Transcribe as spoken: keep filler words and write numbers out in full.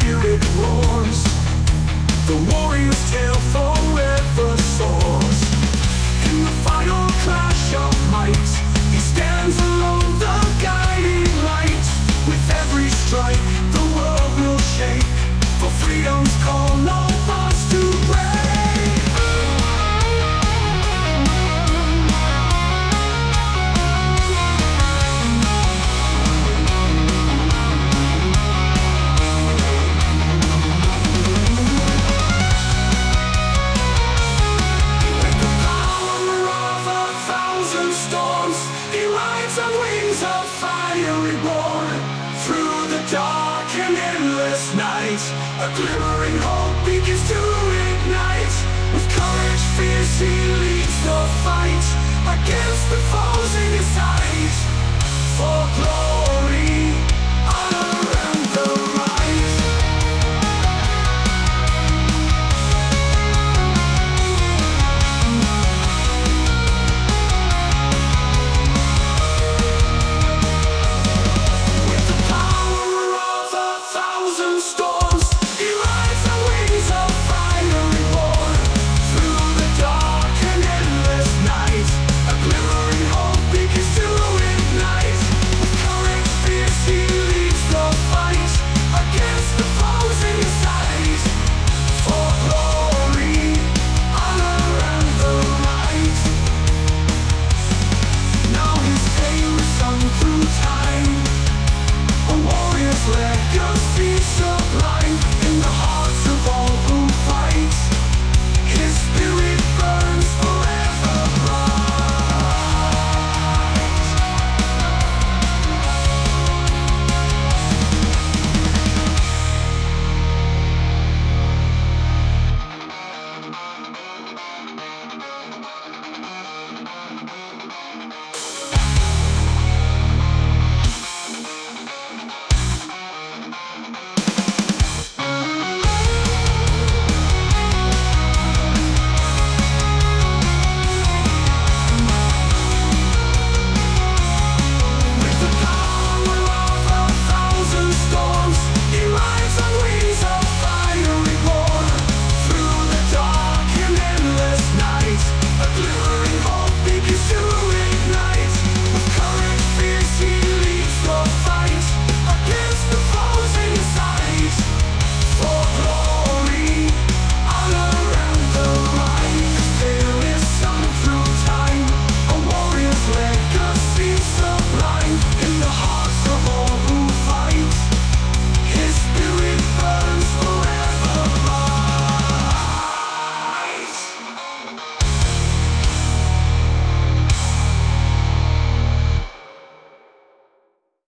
spirit roars. The warrior's tale forever soars. In the final clash of might, he stands alone, the guiding light. With every strike, the world will shake. For freedom's call, no bonds to break. Like the power of a thousand storms, he rides on wings of fire reborn. Through the dark and endless night, a glimmering hope begins to ignite. With courage fierce he leads the fight against the foes in his sight. For glory